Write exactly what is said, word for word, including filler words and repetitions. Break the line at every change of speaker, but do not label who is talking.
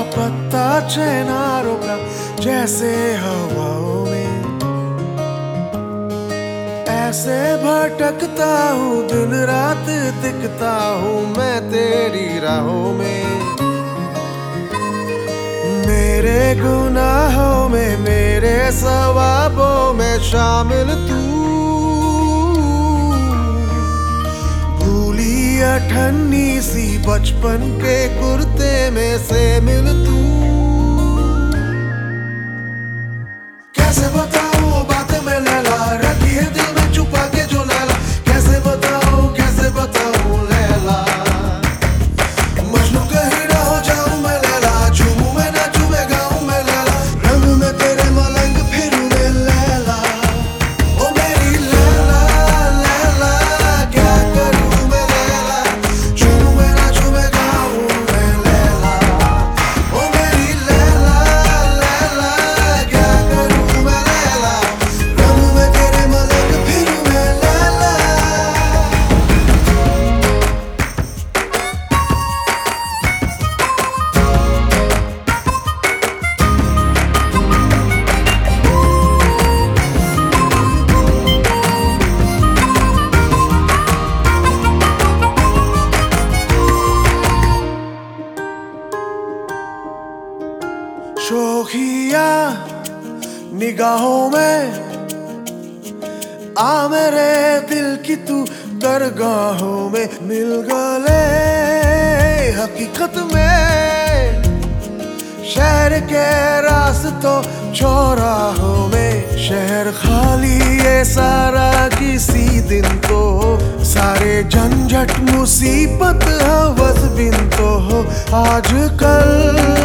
पत्ता चैनारों का जैसे हवाओं में, ऐसे भटकता हूँ दिन रात दिखता हूँ मैं तेरी राहों में। मेरे गुनाहों में मेरे सवाबों में शामिल तू, भूली अठन्नी सी बचपन के कुर्ते में से मिल तू। कैसे बताऊं वो बातें मैं लैला, रखी है दिल में छुपा के जो लैला। कैसे बताऊं कैसे बताऊं लैला, मजनू कहीं ना हो जाऊं मैं लैला। झूमूं मैं नाचूं मैं गाऊं मैं लैला, रंग में तेरे मलंग फिरूं मैं लैला। ओ मेरी लैला लैला क्या करूं मैं लैला, झूमूं मैं नाचूं मैं गाऊं मैं लैला। ओ मेरी लैला लैला क्या करूं मैं लैला, रंग में तेरे मलंग फिरूं मैं लैला। शोखिया निगाहों में आ मेरे दिल की तू दरगाहों में, मिल गले हकीकत में शहर के रास्तों चौराहों में। शहर खाली ये सारा किसी दिन तो हो, सारे झंझट मुसीबत हवस बिन तो हो। आजकल